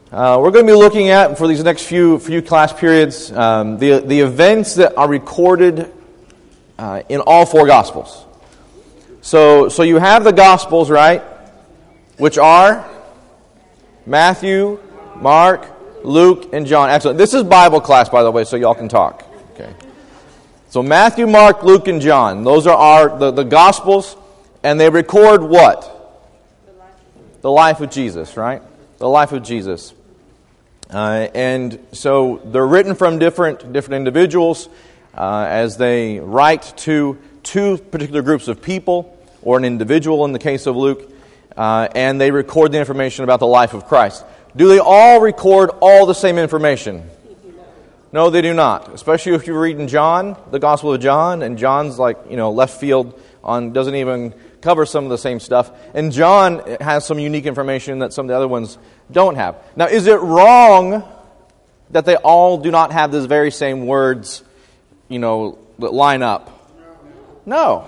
We're going to be looking at, for these next few class periods, the events that are recorded in all four Gospels. So you have the Gospels, right? Which are Matthew, Mark, Luke, and John. Excellent. This is Bible class, by the way, so y'all can talk. Okay. So Matthew, Mark, Luke, and John. Those are the Gospels, and they record what? The life of Jesus, right? The life of Jesus. And so they're written from different individuals as they write to two particular groups of people, or an individual in the case of Luke, and they record the information about the life of Christ. Do they all record all the same information? No, they do not. Especially if you're reading John, the Gospel of John, and John's left field doesn't even cover some of the same stuff. And John has some unique information that some of the other ones don't have. Now, is it wrong that they all do not have the very same words, that line up? No.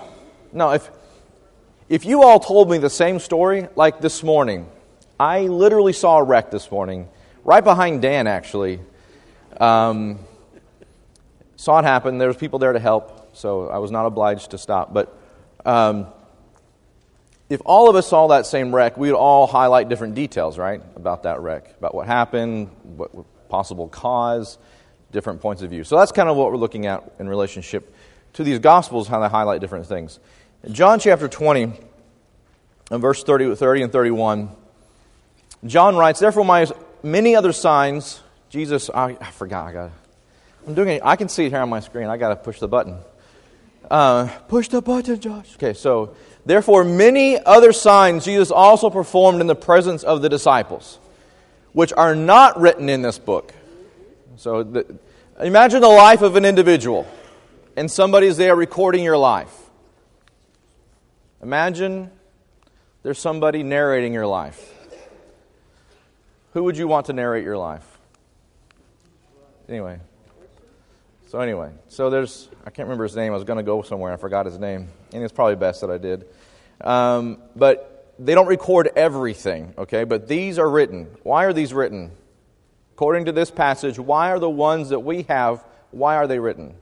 If you all told me the same story, like this morning, I literally saw a wreck this morning, right behind Dan, actually. Saw it happen. There was people there to help, so I was not obliged to stop. But if all of us saw that same wreck, we would all highlight different details, right, about that wreck, about what happened, what possible cause, different points of view. So that's kind of what we're looking at in relationship to these Gospels, how they highlight different things. In John chapter 20, and verse 30 and 31, John writes, "Therefore my many other signs," Jesus, I forgot, I'm doing it, I can see it here on my screen, I got to push the button. Push the button, Josh. Okay, so, "Therefore many other signs Jesus also performed in the presence of the disciples, which are not written in this book." So, imagine the life of an individual, and somebody's there recording your life. Imagine there's somebody narrating your life. Who would you want to narrate your life? Anyway, so there's, I can't remember his name. I was going to go somewhere. I forgot his name. And it's probably best that I did. But they don't record everything, okay? But these are written. Why are these written? According to this passage, why are the ones that we have, why are they written?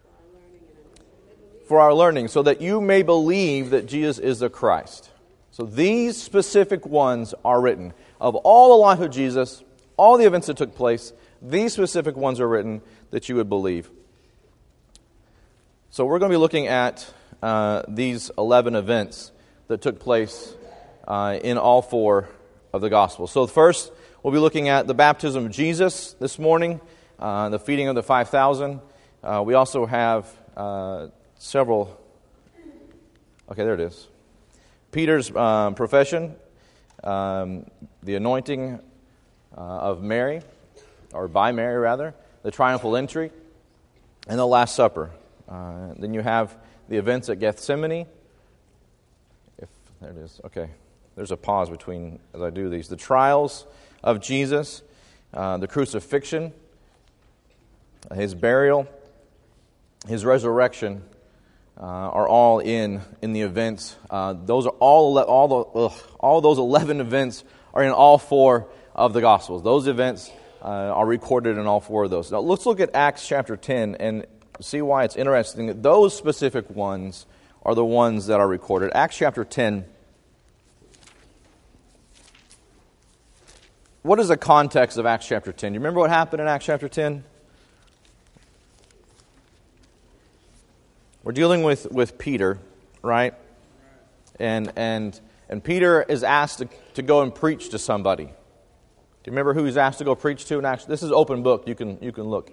For our learning, so that you may believe that Jesus is the Christ. So these specific ones are written. Of all the life of Jesus, all the events that took place, these specific ones are written that you would believe. So we're going to be looking at these 11 events that took place in all four of the Gospels. So first, we'll be looking at the baptism of Jesus this morning, the feeding of the 5,000. We also have several... Okay, there it is. Peter's profession, the anointing of Mary, or by Mary rather, the triumphal entry, and the Last Supper. Then you have the events at Gethsemane. There it is. Okay, there's a pause between as I do these. The trials of Jesus, the crucifixion, his burial, his resurrection, are all in the events. Those are all those 11 events are in all four of the Gospels. Those events are recorded in all four of those. Now let's look at Acts chapter 10 and see why it's interesting that those specific ones are the ones that are recorded. Acts chapter 10. What is the context of Acts chapter 10? Do you remember what happened in Acts chapter 10? We're dealing with Peter, right? And Peter is asked to go and preach to somebody. Do you remember who he's asked to go preach to? And actually, this is open book. You can look.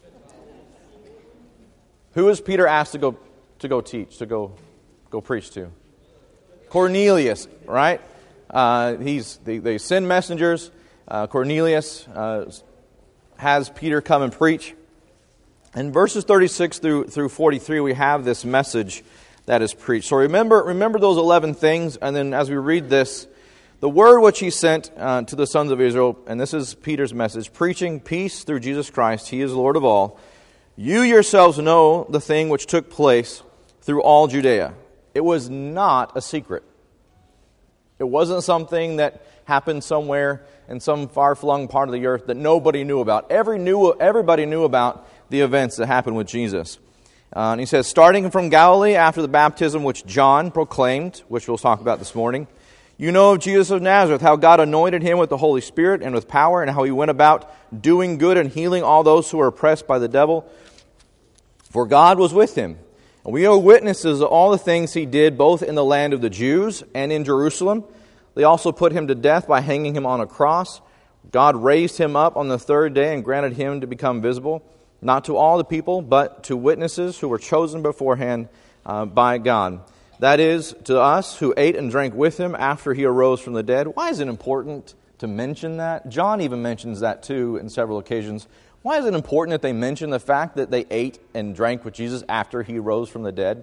Who is Peter asked to go teach, to go preach to? Cornelius, right? They send messengers. Cornelius has Peter come and preach. In verses 36 through 43, we have this message that is preached. So remember those 11 things, and then as we read this, the word which he sent to the sons of Israel, and this is Peter's message, preaching peace through Jesus Christ, he is Lord of all. You yourselves know the thing which took place through all Judea. It was not a secret. It wasn't something that happened somewhere in some far-flung part of the earth that nobody knew about. Everybody knew about the events that happened with Jesus. And he says, starting from Galilee after the baptism which John proclaimed, which we'll talk about this morning, you know of Jesus of Nazareth, how God anointed him with the Holy Spirit and with power, and how he went about doing good and healing all those who were oppressed by the devil. For God was with him. And we are witnesses of all the things he did, both in the land of the Jews and in Jerusalem. They also put him to death by hanging him on a cross. God raised him up on the third day and granted him to become visible, not to all the people, but to witnesses who were chosen beforehand by God. That is, to us who ate and drank with him after he arose from the dead. Why is it important to mention that? John even mentions that too in several occasions. Why is it important that they mention the fact that they ate and drank with Jesus after he rose from the dead?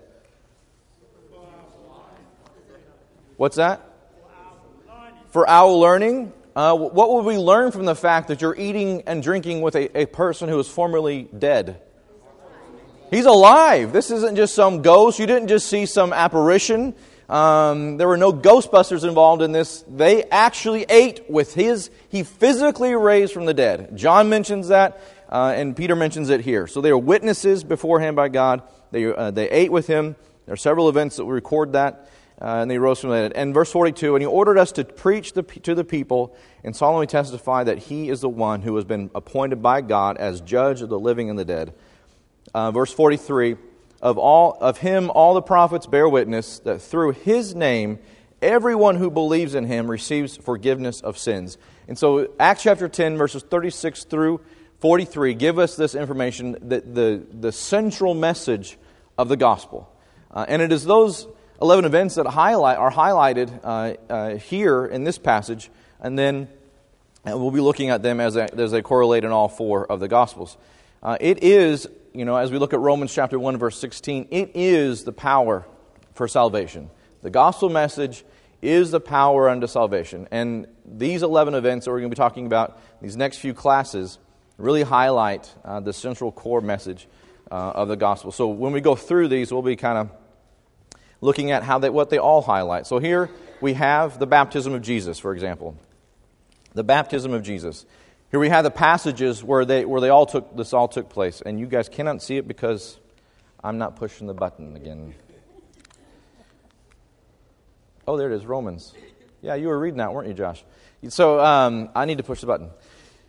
What's that? For our learning. What would we learn from the fact that you're eating and drinking with a person who was formerly dead? He's alive. This isn't just some ghost. You didn't just see some apparition. There were no Ghostbusters involved in this. They actually ate with he physically raised from the dead. John mentions that, and Peter mentions it here. So they are witnesses beforehand by God. They ate with him. There are several events that record that, and they rose from the dead. And verse 42, and he ordered us to preach to the people and solemnly testify that he is the one who has been appointed by God as judge of the living and the dead. Verse 43, of him all the prophets bear witness that through his name everyone who believes in him receives forgiveness of sins. And so Acts chapter 10 verses 36 through 43 give us this information, that the central message of the gospel. And it is those 11 events that are highlighted here in this passage, and then we'll be looking at them as they correlate in all four of the Gospels. It is, as we look at Romans chapter 1, verse 16, it is the power for salvation. The gospel message is the power unto salvation. And these 11 events that we're going to be talking about, these next few classes, really highlight the central core message of the gospel. So when we go through these, we'll be kind of looking at what they all highlight. So here we have the baptism of Jesus, for example. The baptism of Jesus. Here we have the passages where this all took place, and you guys cannot see it because I'm not pushing the button again. Oh, there it is, Romans. Yeah, you were reading that, weren't you, Josh? So I need to push the button.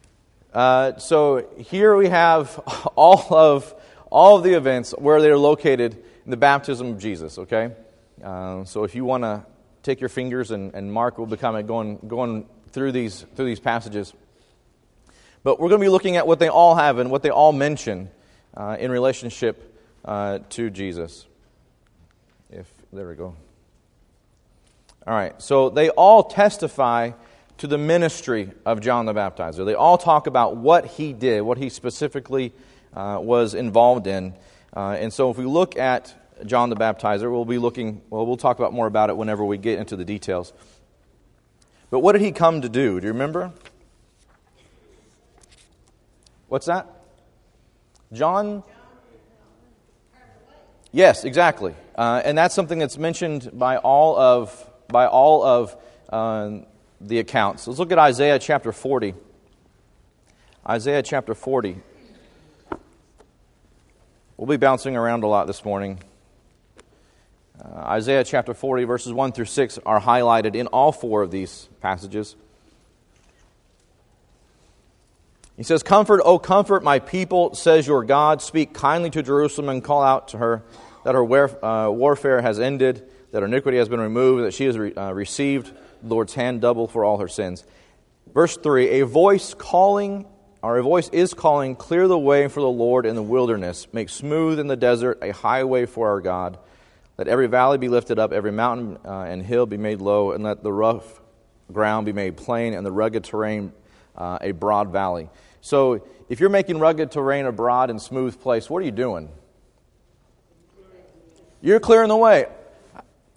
So here we have all of the events where they're located in the baptism of Jesus. Okay, so if you want to take your fingers and mark, we'll be kind of going through these passages. But we're going to be looking at what they all have and what they all mention in relationship to Jesus. There we go. All right, so they all testify to the ministry of John the Baptizer. They all talk about what he did, what he specifically was involved in. And so if we look at John the Baptizer, we'll talk about more about it whenever we get into the details. But what did he come to do? Do you remember? What's that? John? Yes, exactly. And that's something that's mentioned by all of the accounts. Let's look at Isaiah chapter 40. Isaiah chapter 40. We'll be bouncing around a lot this morning. Isaiah chapter 40, verses 1 through 6 are highlighted in all four of these passages. He says, "Comfort, O comfort my people, says your God. Speak kindly to Jerusalem and call out to her that her warfare has ended, that her iniquity has been removed, that she has received the Lord's hand double for all her sins." Verse 3, a voice is calling, clear the way for the Lord in the wilderness. Make smooth in the desert a highway for our God. Let every valley be lifted up, every mountain and hill be made low, and let the rough ground be made plain, and the rugged terrain a broad valley. So if you're making rugged terrain a broad and smooth place, what are you doing? You're clearing the way.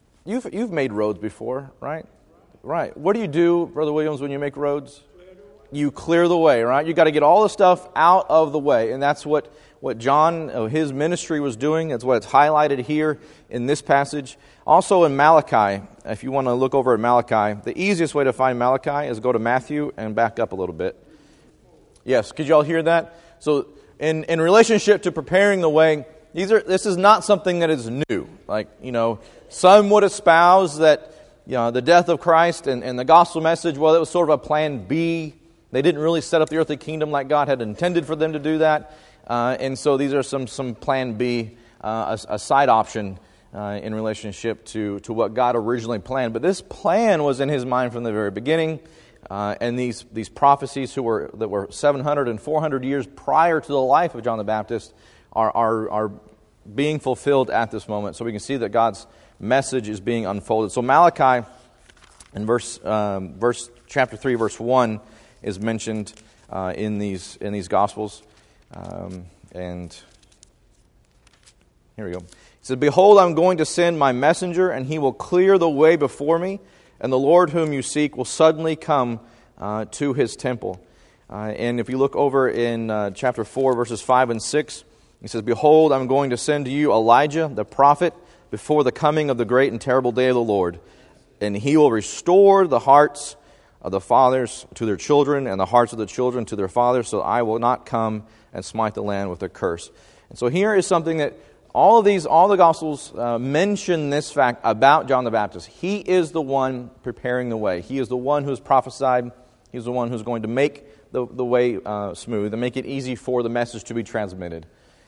You've made roads before, right? Right. What do you do, Brother Williams, when you make roads? you clear the way, right? You got to get all the stuff out of the way. And that's what John, his ministry was doing. That's what it's highlighted here in this passage. Also in Malachi, if you want to look over at Malachi, the easiest way to find Malachi is go to Matthew and back up a little bit. Yes, could you all hear that? So in relationship to preparing the way, this is not something that is new. Like, some would espouse that, the death of Christ and the gospel message, well, it was sort of a plan B. They didn't really set up the earthly kingdom like God had intended for them to do that. And so these are some plan B, a side option in relationship to what God originally planned. But this plan was in His mind from the very beginning. And these prophecies that were 700 and 400 years prior to the life of John the Baptist are being fulfilled at this moment. So we can see that God's message is being unfolded. So Malachi, in chapter 3, verse 1, is mentioned in these Gospels. And here we go. It says, "Behold, I'm going to send my messenger, and he will clear the way before me, and the Lord whom you seek will suddenly come to His temple." And if you look over in chapter 4, verses 5 and 6, he says, "Behold, I'm going to send to you Elijah, the prophet, before the coming of the great and terrible day of the Lord. And he will restore the hearts of the fathers to their children, and the hearts of the children to their fathers, so I will not come and smite the land with a curse." And so here is something that all the Gospels mention this fact about John the Baptist. He is the one preparing the way. He is the one who is prophesied. He's the one who's going to make the way smooth and make it easy for the message to be transmitted.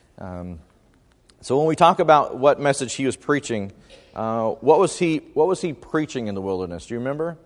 So when we talk about what message he was preaching, what was he preaching in the wilderness? Do you remember?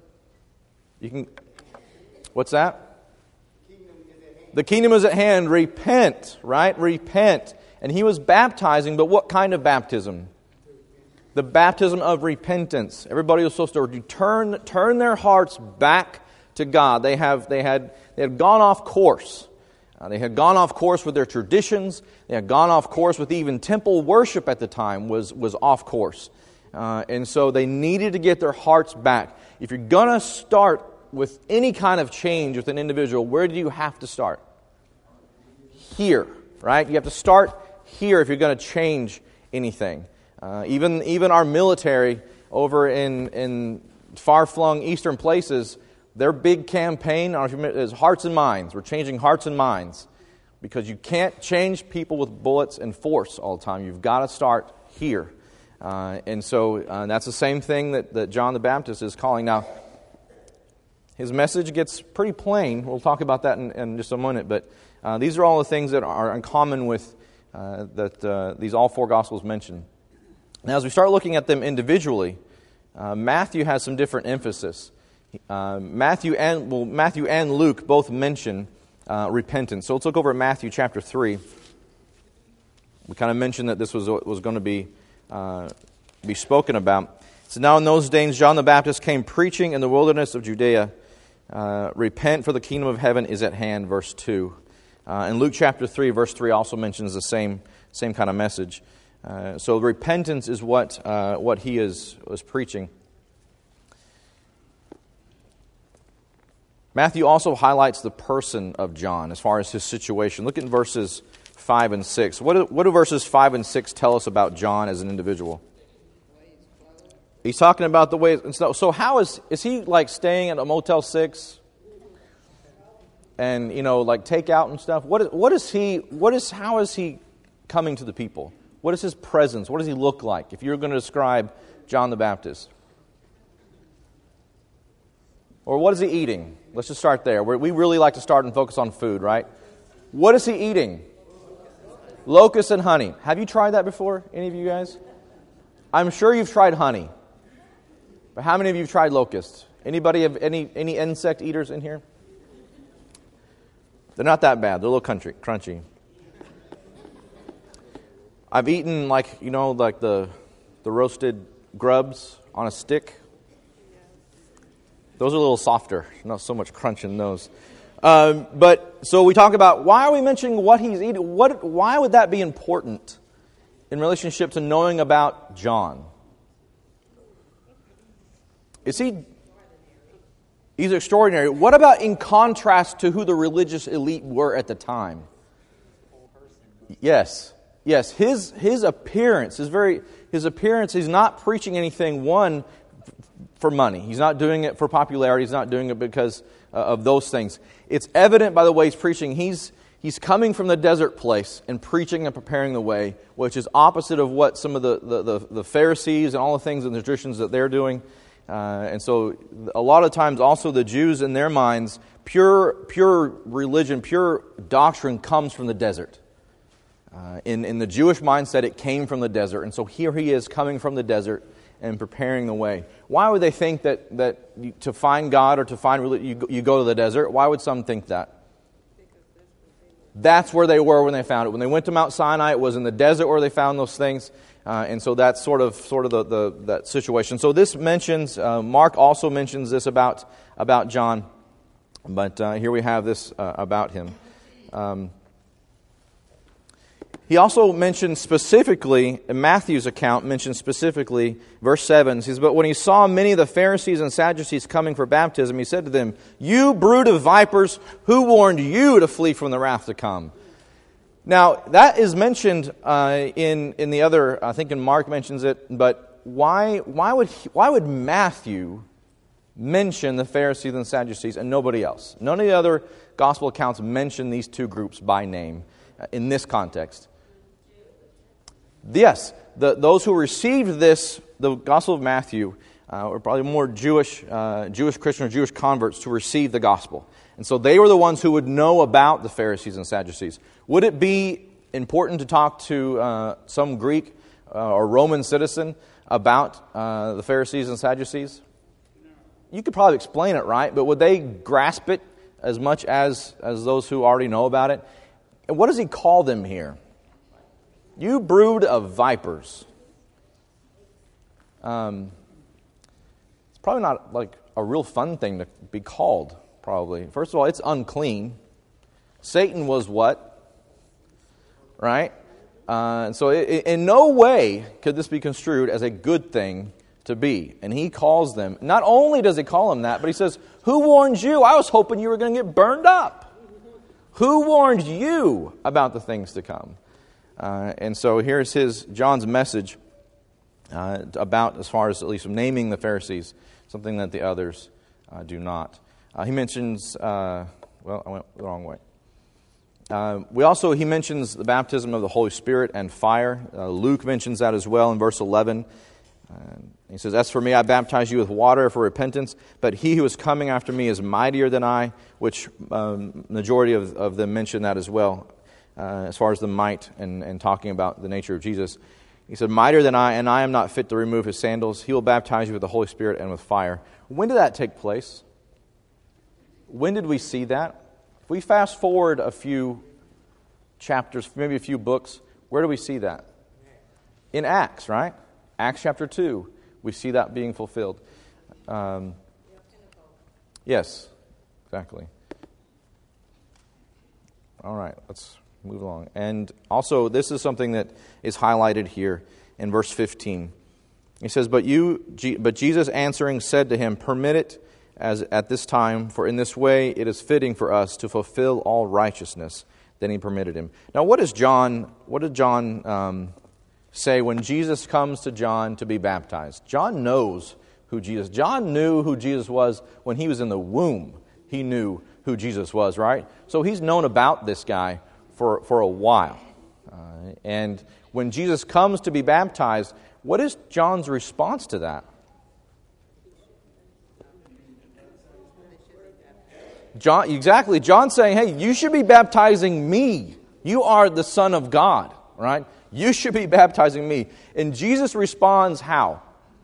What's that? The kingdom is at hand. Repent, right? Repent. And he was baptizing, but what kind of baptism? The baptism of repentance. Everybody was supposed to turn their hearts back to God. They had gone off course. They had gone off course with their traditions. They had gone off course with even temple worship at the time was off course. And so they needed to get their hearts back. If you're going to start with any kind of change with an individual, where do you have to start? Here, right? You have to start here if you're going to change anything. Even our military over in far-flung eastern places, their big campaign is hearts and minds. We're changing hearts and minds because you can't change people with bullets and force all the time. You've got to start here. And so that's the same thing that John the Baptist is calling. Now, his message gets pretty plain. We'll talk about that in just a moment. But these are all the things that are in common with these all four Gospels mention. Now, as we start looking at them individually, Matthew has some different emphasis. Matthew and Luke both mention repentance. So let's look over at Matthew chapter 3. We kind of mentioned that this was going to be spoken about. So now in those days John the Baptist came preaching in the wilderness of Judea, repent, for the kingdom of heaven is at hand, verse 2. And Luke chapter 3, verse 3 also mentions the same kind of message. So repentance is what he was preaching. Matthew also highlights the person of John as far as his situation. Look at verses 5 and 6. What do verses 5 and 6 tell us about John as an individual? He's talking about the way. So how is he like staying at a Motel 6 and like takeout and stuff? How is he coming to the people? What is his presence? What does he look like? If you're going to describe John the Baptist, or what is he eating? Let's just start there. We really like to start and focus on food, right? What is he eating? Locusts and honey. Have you tried that before? Any of you guys? I'm sure you've tried honey. But how many of you have tried locusts? Anybody have any insect eaters in here? They're not that bad. They're a little crunchy. I've eaten like the roasted grubs on a stick. Those are a little softer. Not so much crunch in those. But so we talk about, why are we mentioning what he's eating? Why would that be important in relationship to knowing about John? He's extraordinary. What about in contrast to who the religious elite were at the time? Yes. Yes, his appearance, his appearance, he's not preaching anything, one, for money. He's not doing it for popularity. He's not doing it because of those things. It's evident by the way he's preaching. He's coming from the desert place and preaching and preparing the way, which is opposite of what some of the Pharisees and all the things and the traditions that they're doing. And so a lot of times also the Jews in their minds, pure religion, pure doctrine comes from the desert. In the Jewish mindset, it came from the desert. And so here he is coming from the desert and preparing the way. Why would they think that to find God or to find religion, you go to the desert? Why would some think that? That's where they were when they found it. When they went to Mount Sinai, it was in the desert where they found those things. And so that's sort of that situation. So this mentions, Mark also mentions this about John. But here we have this about him. He also mentions specifically, in Matthew's account, mentions specifically, verse 7, he says, "But when he saw many of the Pharisees and Sadducees coming for baptism, he said to them, 'You brood of vipers, who warned you to flee from the wrath to come?'" Now, that is mentioned in the other, I think in Mark mentions it, but why would Matthew mention the Pharisees and Sadducees and nobody else? None of the other gospel accounts mention these two groups by name in this context. Yes, those who received this, the Gospel of Matthew, were probably more Jewish Christian or Jewish converts to receive the gospel. And so they were the ones who would know about the Pharisees and Sadducees. Would it be important to talk to some Greek or Roman citizen about the Pharisees and Sadducees? You could probably explain it, right? But would they grasp it as much as those who already know about it? And what does he call them here? You brood of vipers. It's probably not like a real fun thing to be called, probably. First of all, it's unclean. Satan was what? Right? And so in no way could this be construed as a good thing to be. And he calls them, not only does he call them that, but he says, "Who warned you? I was hoping you were going to get burned up. Who warned you about the things to come?" And so here's John's message about, as far as at least naming the Pharisees, something that the others do not. He mentions, I went the wrong way. He mentions the baptism of the Holy Spirit and fire. Luke mentions that as well in verse 11. He says, "As for me, I baptize you with water for repentance, but he who is coming after me is mightier than I," which majority of them mention that as well, as far as the might and talking about the nature of Jesus. He said, "Mightier than I, and I am not fit to remove his sandals. He will baptize you with the Holy Spirit and with fire." When did that take place? When did we see that? If we fast forward a few chapters, maybe a few books, where do we see that? In Acts, right? Acts chapter 2, we see that being fulfilled. Yes, exactly. All right, let's move along. And also, this is something that is highlighted here in verse 15. He says, But Jesus answering said to him, "Permit it as at this time, for in this way it is fitting for us to fulfill all righteousness." Then he permitted him. Now, what did John say when Jesus comes to John to be baptized? John knows who Jesus. John knew who Jesus was when he was in the womb. He knew who Jesus was, right? So he's known about this guy for a while. And when Jesus comes to be baptized, what is John's response to that? John's saying, "Hey, you should be baptizing me. You are the Son of God, right? You should be baptizing me." And Jesus responds how?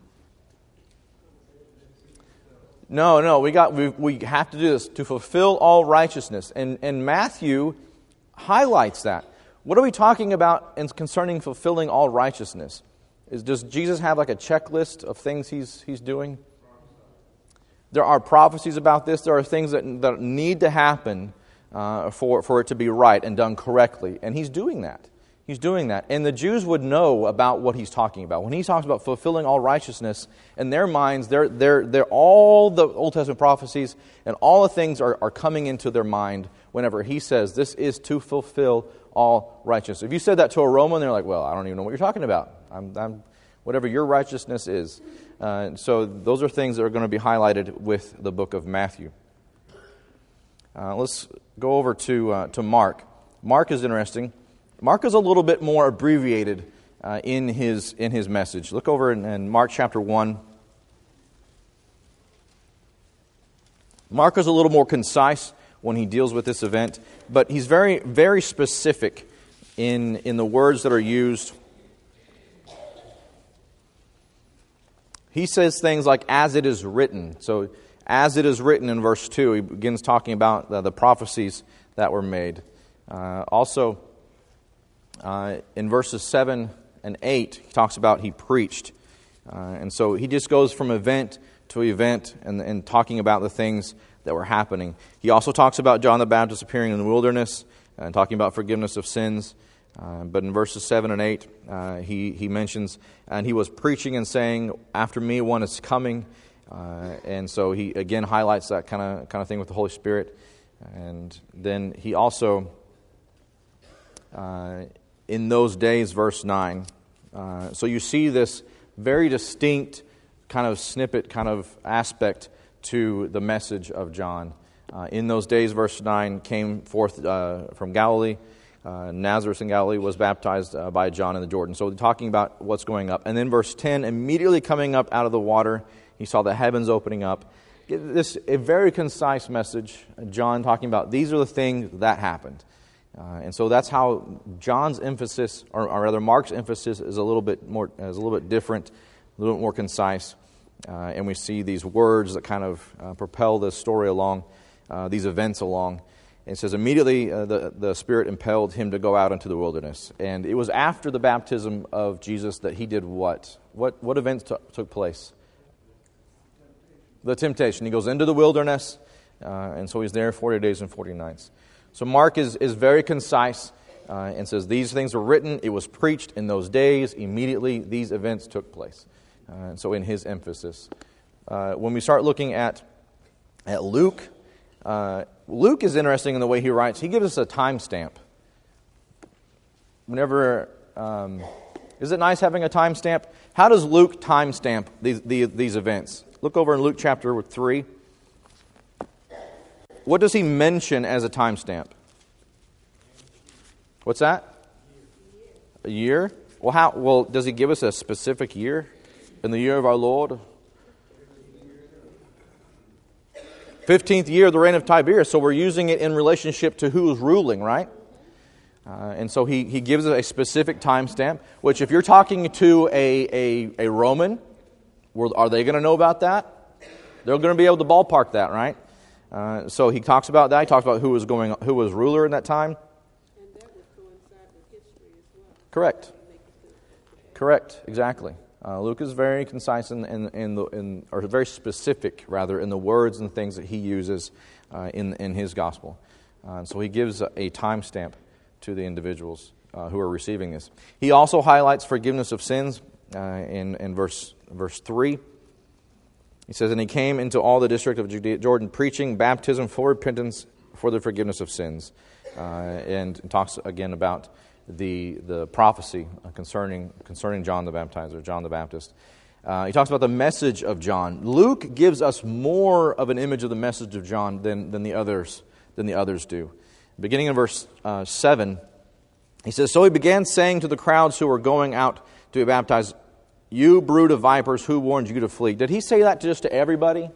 No, we have to do this to fulfill all righteousness. And Matthew highlights that. What are we talking about in concerning fulfilling all righteousness? Does Jesus have like a checklist of things he's doing? There are prophecies about this. There are things that need to happen for it to be right and done correctly. And he's doing that. He's doing that. And the Jews would know about what he's talking about. When he talks about fulfilling all righteousness, in their minds, they're all the Old Testament prophecies and all the things are coming into their mind whenever he says, this is to fulfill all righteousness. If you said that to a Roman, they're like, well, I don't even know what you're talking about. I'm whatever your righteousness is. So those are things that are going to be highlighted with the book of Matthew. Let's go over to Mark. Mark is interesting. Mark is a little bit more abbreviated in his message. Look over in Mark chapter 1. Mark is a little more concise when he deals with this event, but he's very, very specific in the words that are used. He says things like, as it is written. So, as it is written in verse 2, he begins talking about the prophecies that were made. Also, in verses 7 and 8, he talks about he preached. And so he just goes from event to event and talking about the things that were happening. He also talks about John the Baptist appearing in the wilderness and talking about forgiveness of sins. But in verses 7 and 8, he mentions, and he was preaching and saying, after me one is coming. And so he again highlights that kind of thing with the Holy Spirit. And then he also, in those days, verse 9. So you see this very distinct kind of snippet, kind of aspect to the message of John. In those days, verse 9, came forth from Galilee. Nazareth in Galilee was baptized by John in the Jordan. So talking about what's going up. And then verse 10, immediately coming up out of the water, he saw the heavens opening up. This a very concise message. John talking about these are the things that happened. And so that's how John's emphasis, or rather Mark's emphasis, is a little bit different, a little bit more concise. And we see these words that kind of propel this story along, these events along. And it says, immediately the Spirit impelled him to go out into the wilderness. And it was after the baptism of Jesus that he did what? What events took place? The temptation. He goes into the wilderness, and so he's there 40 days and 40 nights. So Mark is very concise and says, these things were written, it was preached in those days, immediately these events took place. And so in his emphasis. When we start looking at Luke, Luke is interesting in the way he writes. He gives us a timestamp. Whenever, is it nice having a timestamp? How does Luke timestamp these events? Look over in Luke chapter 3. What does he mention as a timestamp? What's that? A year? Well, does he give us a specific year? In the year of our Lord? 15th year of the reign of Tiberius. So we're using it in relationship to who is ruling, right? And so he gives a specific timestamp, which if you're talking to a Roman, are they going to know about that? They're going to be able to ballpark that, right? So he talks about that. He talks about who was ruler in that time. And that would coincide with history as well. Correct. Exactly. Luke is very concise or very specific, rather, in the words and things that he uses in his gospel. So he gives a timestamp to the individuals who are receiving this. He also highlights forgiveness of sins in verse 3. He says, and he came into all the district of Judea, Jordan, preaching baptism for repentance for the forgiveness of sins. And talks again about the prophecy concerning John the Baptizer, John the Baptist. He talks about the message of John. Luke gives us more of an image of the message of John than the others do. Beginning in verse 7, he says, so he began saying to the crowds who were going out to be baptized, you brood of vipers, who warned you to flee? Did he say that just to everybody?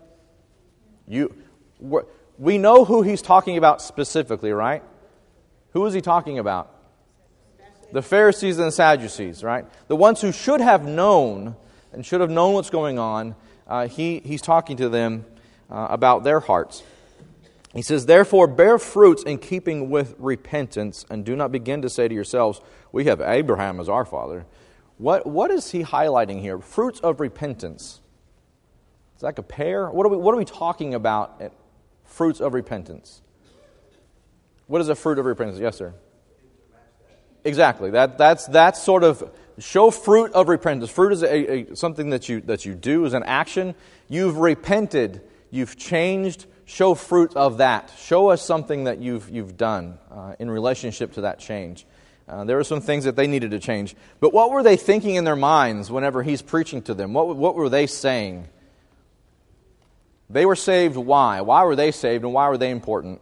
We know who he's talking about specifically, right? Who is he talking about? The Pharisees and the Sadducees, right? The ones who should have known and should have known what's going on. He's talking to them about their hearts. He says, therefore bear fruits in keeping with repentance, and do not begin to say to yourselves, we have Abraham as our father. What is he highlighting here? Fruits of repentance. Is that like a pear? What are we talking about at fruits of repentance? What is a fruit of repentance? Yes, sir. Exactly. That's sort of show fruit of repentance. Fruit is something that you do, is an action. You've repented. You've changed. Show fruit of that. Show us something that you've done in relationship to that change. There were some things that they needed to change. But what were they thinking in their minds whenever he's preaching to them? What were they saying? They were saved. Why? Why were they saved, and why were they important?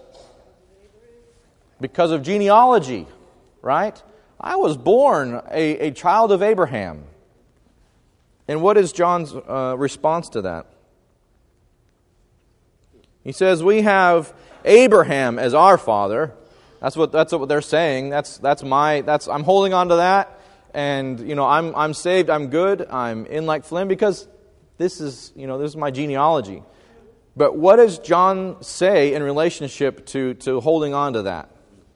Because of genealogy, right? I was born a child of Abraham. And what is John's response to that? He says, we have Abraham as our father. That's what they're saying. I'm holding on to that, and I'm saved. I'm good. I'm in like Flynn because this is my genealogy. But what does John say in relationship to holding on to that?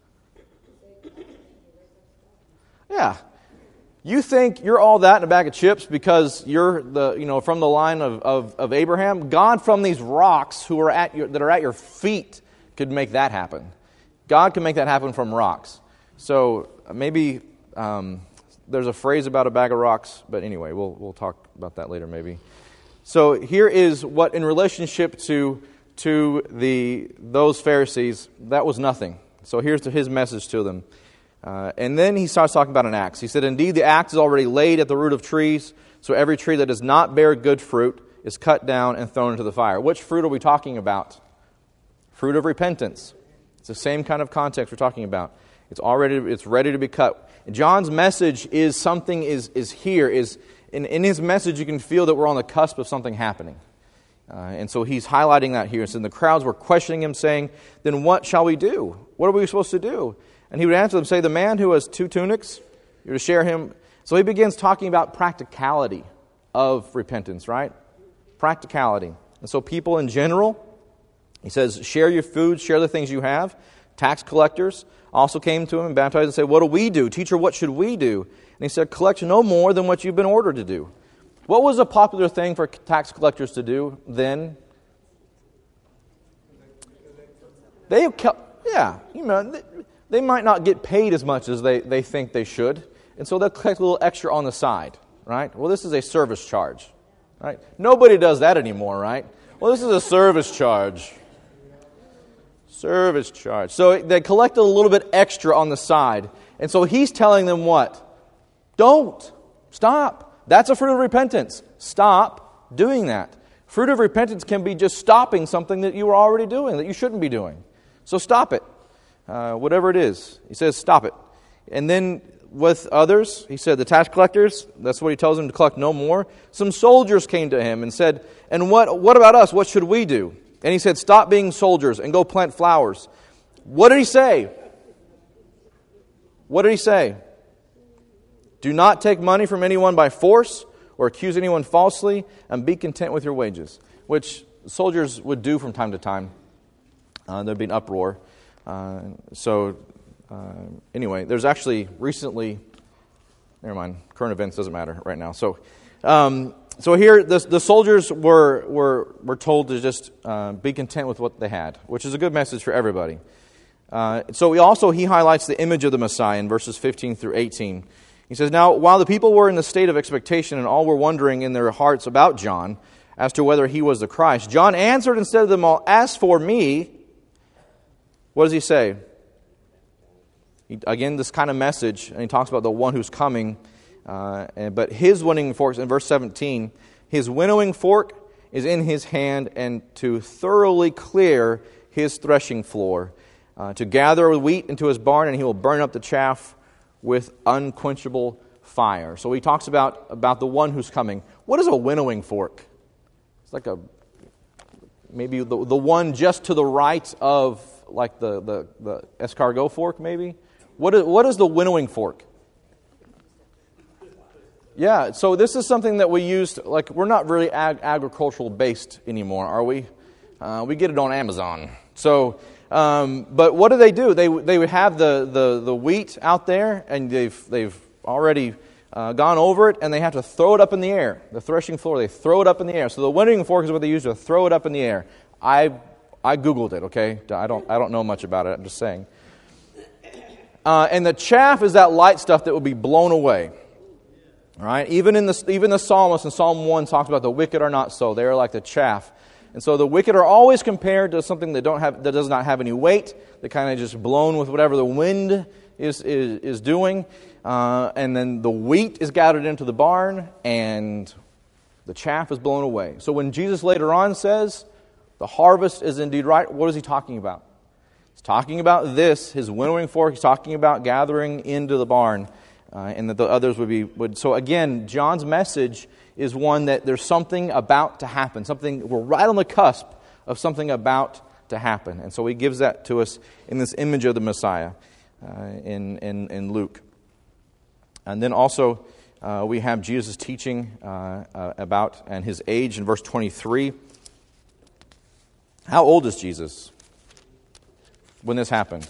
Yeah. You think you're all that in a bag of chips because you're from the line of Abraham? God from these rocks that are at your feet could make that happen. God can make that happen from rocks. So maybe there's a phrase about a bag of rocks, but anyway, we'll talk about that later maybe. So here is what in relationship to those Pharisees, that was nothing. So here's his message to them. And then he starts talking about an axe. He said, indeed, the axe is already laid at the root of trees, so every tree that does not bear good fruit is cut down and thrown into the fire. Which fruit are we talking about? Fruit of repentance. It's the same kind of context we're talking about. It's ready to be cut. And John's message is something is here. In his message, you can feel that we're on the cusp of something happening. And so he's highlighting that here. So the crowds were questioning him, saying, then what shall we do? What are we supposed to do? And he would answer them, say, the man who has 2 tunics, you're to share him. So he begins talking about practicality of repentance, right? Practicality. And so people in general, he says, share your food, share the things you have. Tax collectors also came to him and baptized and said, what do we do? Teacher, what should we do? And he said, collect no more than what you've been ordered to do. What was a popular thing for tax collectors to do then? They might not get paid as much as they think they should, and so they'll collect a little extra on the side, right? Well, this is a service charge, right? Nobody does that anymore, right? Well, this is a service charge. Service charge. So they collect a little bit extra on the side, and so he's telling them what? Don't. Stop. That's a fruit of repentance. Stop doing that. Fruit of repentance can be just stopping something that you were already doing, that you shouldn't be doing. So stop it. Whatever it is. He says, stop it. And then with others, he said, the tax collectors, that's what he tells them to collect no more. Some soldiers came to him and said, and what about us? What should we do? And he said, stop being soldiers and go plant flowers. What did he say? What did he say? Do not take money from anyone by force or accuse anyone falsely, and be content with your wages. Which soldiers would do from time to time. There'd be an uproar. Anyway, there's actually recently, never mind, current events doesn't matter right now. So here the soldiers were told to just be content with what they had, which is a good message for everybody. He highlights the image of the Messiah in verses 15 through 18. He says, now, while the people were in the state of expectation and all were wondering in their hearts about John as to whether he was the Christ, John answered and said to them all, as for me, what does he say? Again, this kind of message, and he talks about the one who's coming. But his winnowing fork, in verse 17, his winnowing fork is in his hand, and to thoroughly clear his threshing floor, to gather wheat into his barn, and he will burn up the chaff with unquenchable fire. So he talks about the one who's coming. What is a winnowing fork? It's like maybe the one just to the right of like the escargot fork, maybe. What is the winnowing fork? Yeah, so this is something that we used. Like we're not really agricultural based anymore, are we? We get it on Amazon. So. But what do? They would have the wheat out there, and they've already gone over it, and they have to throw it up in the air. The threshing floor, they throw it up in the air. So the winnowing fork is what they use to throw it up in the air. I Googled it. Okay, I don't know much about it. I'm just saying. And the chaff is that light stuff that will be blown away. Right? Even the psalmist in Psalm 1 talks about the wicked are not so. They are like the chaff. And so the wicked are always compared to something that does not have any weight, that kind of just blown with whatever the wind is doing. And then the wheat is gathered into the barn, and the chaff is blown away. So when Jesus later on says, the harvest is indeed ripe, what is he talking about? He's talking about this, his winnowing fork. He's talking about gathering into the barn, and that the others would. So again, John's message is one that there's something about to happen. We're right on the cusp of something about to happen. And so he gives that to us in this image of the Messiah in Luke. And then also we have Jesus' teaching about and his age in verse 23. How old is Jesus when this happened?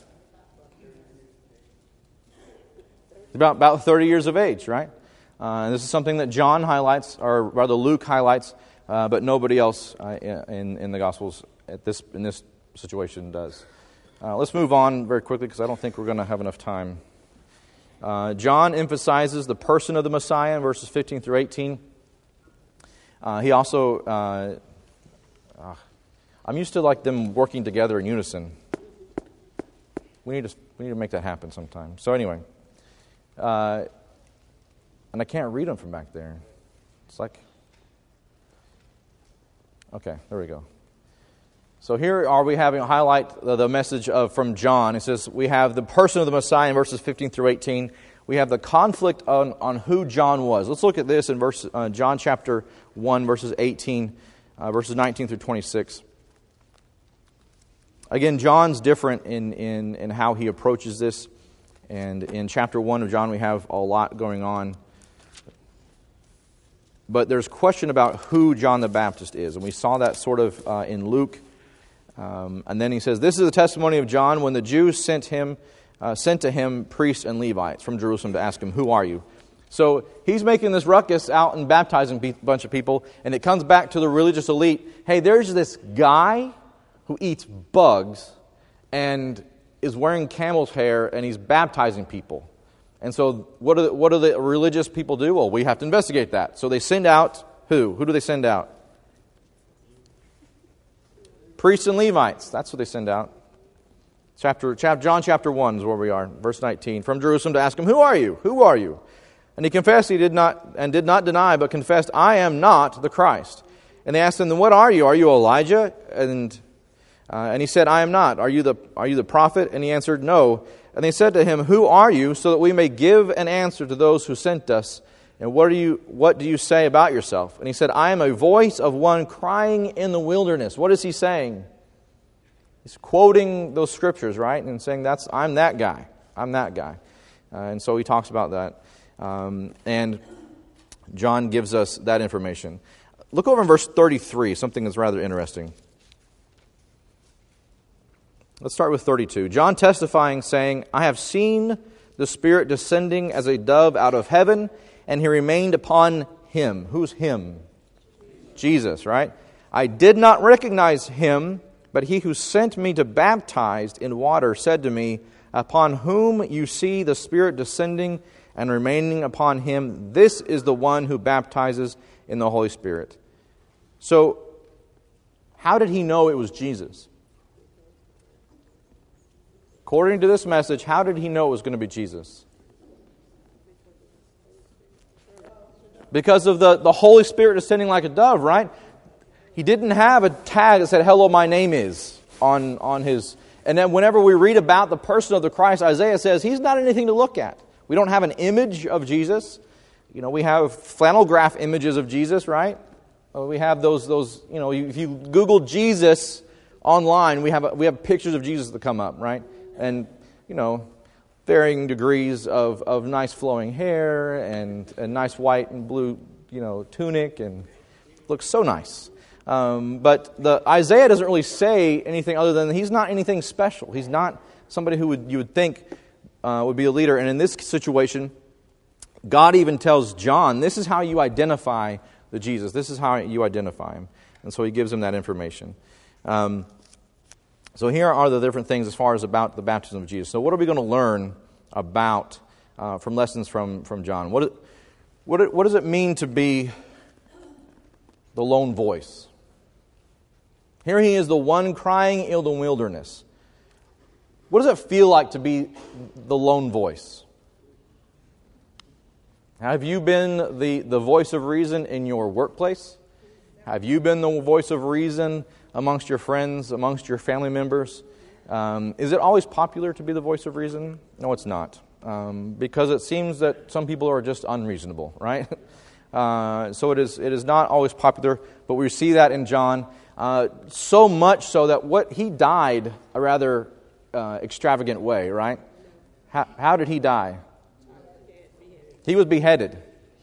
About 30 years of age, right? And this is something that John highlights, or rather Luke highlights, but nobody else in the Gospels in this situation does. Let's move on very quickly because I don't think we're going to have enough time. John emphasizes the person of the Messiah in verses 15 through 18. He also, I'm used to like them working together in unison. We need to make that happen sometime. So anyway. And I can't read them from back there. It's like, okay, there we go. So here are we having a highlight the message from John. It says we have the person of the Messiah in verses 15 through 18. We have the conflict on who John was. Let's look at this in John chapter 1, verses 18, verses 19 through 26. Again, John's different in how he approaches this. And in chapter 1 of John, we have a lot going on. But there's question about who John the Baptist is. And we saw that sort of in Luke. And then he says, this is the testimony of John when the Jews sent to him priests and Levites from Jerusalem to ask him, who are you? So he's making this ruckus out and baptizing a bunch of people. And it comes back to the religious elite. Hey, there's this guy who eats bugs and is wearing camel's hair, and he's baptizing people. And so what do the religious people do? Well, we have to investigate that. So they send out who? Who do they send out? Priests and Levites. That's what they send out. John chapter 1 is where we are, verse 19. From Jerusalem to ask him, who are you? Who are you? And he confessed he did not deny, but confessed, I am not the Christ. And they asked him, then what are you? Are you Elijah? And he said, I am not. Are you the prophet? And he answered, no. And they said to him, who are you, so that we may give an answer to those who sent us? And what do you say about yourself? And he said, I am a voice of one crying in the wilderness. What is he saying? He's quoting those scriptures, right? And saying, I'm that guy. I'm that guy. And so he talks about that. And John gives us that information. Look over in verse 33, something that's rather interesting. Let's start with 32. John testifying, saying, I have seen the Spirit descending as a dove out of heaven, and he remained upon him. Who's him? Jesus, right? I did not recognize him, but he who sent me to baptize in water said to me, upon whom you see the Spirit descending and remaining upon him, this is the one who baptizes in the Holy Spirit. So, how did he know it was Jesus? According to this message, how did he know it was going to be Jesus? Because of the Holy Spirit descending like a dove, right? He didn't have a tag that said, hello, my name is, on his... And then whenever we read about the person of the Christ, Isaiah says, he's not anything to look at. We don't have an image of Jesus. You know, we have flannel graph images of Jesus, right? We have those. You know, if you Google Jesus online, we have pictures of Jesus that come up, right? And, you know, varying degrees of nice flowing hair and a nice white and blue, you know, tunic, and looks so nice. But Isaiah doesn't really say anything other than he's not anything special. He's not somebody who you would think would be a leader. And in this situation, God even tells John, this is how you identify the Jesus. This is how you identify him. And so he gives him that information. So here are the different things as far as about the baptism of Jesus. So what are we going to learn about, from lessons from John. What does it mean to be the lone voice? Here he is, the one crying in the wilderness. What does it feel like to be the lone voice? Have you been the voice of reason in your workplace? Have you been the voice of reason amongst your friends, amongst your family members? Is it always popular to be the voice of reason? No, it's not. Because it seems that some people are just unreasonable, right? So it is not always popular, but we see that in John. So much so that he died a rather extravagant way, right? How did he die? He was beheaded.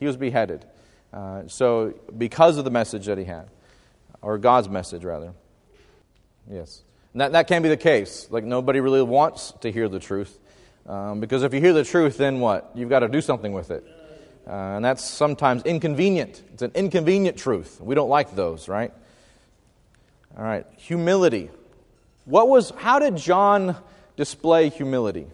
So because of the message that he had, or God's message rather. Yes. And that can be the case. Like nobody really wants to hear the truth. Because if you hear the truth, then what? You've got to do something with it. And that's sometimes inconvenient. It's an inconvenient truth. We don't like those, right? All right. Humility. How did John display humility?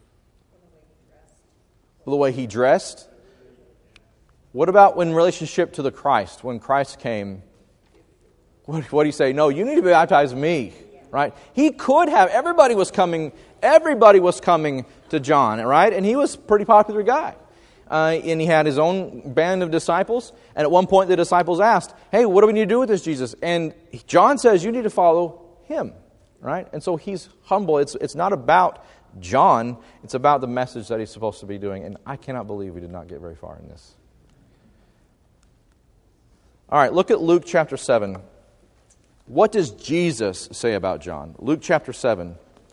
The way he dressed. What about in relationship to the Christ? When Christ came, what did he say? No, you need to baptize me, right? He could have. Everybody was coming to John, right? And he was a pretty popular guy. And he had his own band of disciples. And at one point the disciples asked, hey, what do we need to do with this Jesus? And John says, you need to follow him, right? And so he's humble. It's not about John. It's about the message that he's supposed to be doing. And I cannot believe we did not get very far in this. All right, look at Luke chapter 7. What does Jesus say about John? Luke chapter 7.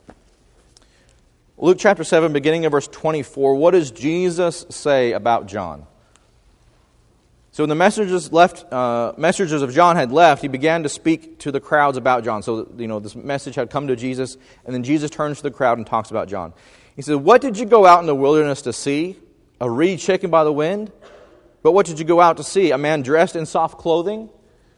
Luke chapter 7, beginning of verse 24. What does Jesus say about John? So when the messengers of John had left, he began to speak to the crowds about John. So, this message had come to Jesus, and then Jesus turns to the crowd and talks about John. He said, what did you go out in the wilderness to see? A reed shaken by the wind? But what did you go out to see? A man dressed in soft clothing?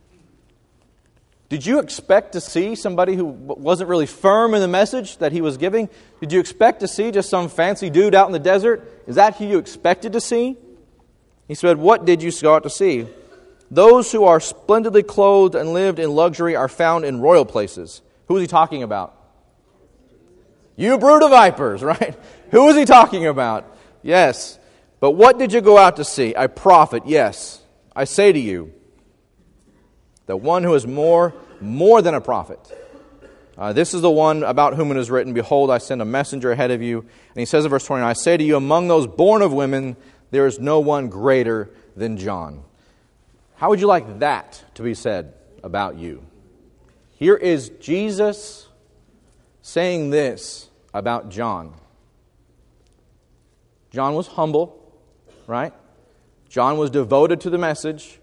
Did you expect to see somebody who wasn't really firm in the message that he was giving? Did you expect to see just some fancy dude out in the desert? Is that who you expected to see? He said, what did you go out to see? Those who are splendidly clothed and lived in luxury are found in royal places. Who is he talking about? You brood of vipers, right? Who is he talking about? Yes. But what did you go out to see? A prophet, yes. I say to you, the one who is more than a prophet. This is the one about whom it is written, behold, I send a messenger ahead of you. And he says in verse 29, I say to you, among those born of women, there is no one greater than John. How would you like that to be said about you? Here is Jesus saying this about John. John was humble, right? John was devoted to the message.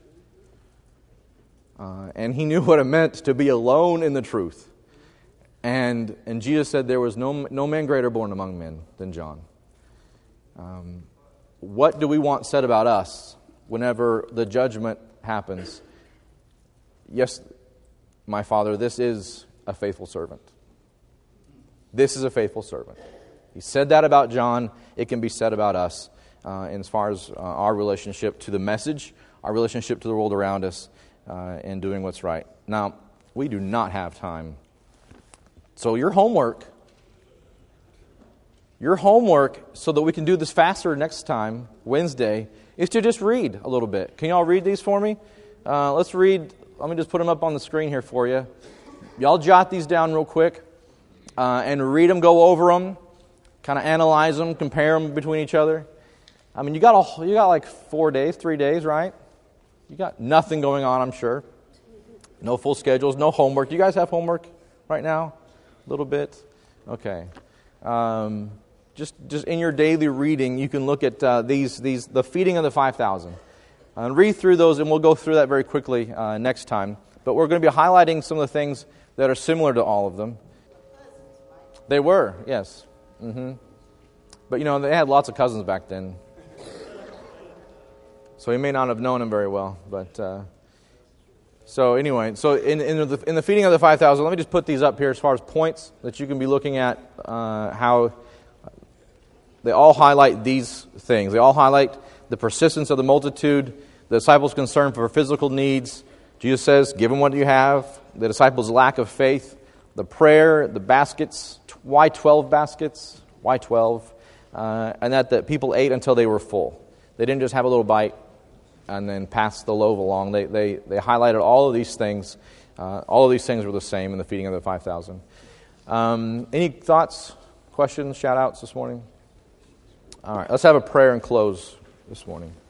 And he knew what it meant to be alone in the truth. And Jesus said there was no man greater born among men than John. What do we want said about us whenever the judgment happens? Yes, my Father, this is a faithful servant. This is a faithful servant. He said that about John. It can be said about us as far as our relationship to the message, our relationship to the world around us, and doing what's right. Now, we do not have time. So your homework so that we can do this faster next time, Wednesday, is to just read a little bit. Can you all read these for me? Let's read. Let me just put them up on the screen here for you. Y'all jot these down real quick and read them, go over them, kind of analyze them, compare them between each other. I mean, you got like 3 days, right? You got nothing going on, I'm sure. No full schedules, no homework. Do you guys have homework right now? A little bit? Okay. Just in your daily reading, you can look at the feeding of the 5,000. And read through those, and we'll go through that very quickly next time. But we're going to be highlighting some of the things that are similar to all of them. They were, yes. Mm-hmm. But, they had lots of cousins back then. So he may not have known him very well, but so anyway, so in the feeding of the 5,000, let me just put these up here as far as points that you can be looking at how they all highlight these things. They all highlight the persistence of the multitude, the disciples' concern for physical needs. Jesus says, give them what you have. The disciples' lack of faith, the prayer, the baskets. Why 12 baskets? Why 12? And that the people ate until they were full. They didn't just have a little bite and then pass the loaf along. They highlighted all of these things. All of these things were the same in the feeding of the 5,000. Any thoughts, questions, shout-outs this morning? All right, let's have a prayer and close this morning.